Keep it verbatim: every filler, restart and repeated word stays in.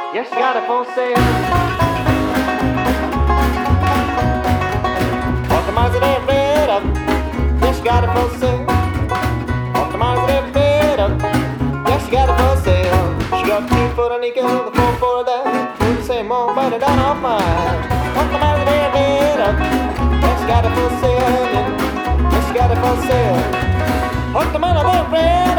Yes, she got it for sale. Off the Maserati red up. Yes, she got it for sale. Off the Maserati red up. Yes, she got it for sale. She got two for the nickel, the four for that. The same more, but it down off mine. Off the Maserati red up. Yes, she got it for sale. Yes, she got it for sale. Off the Maserati red.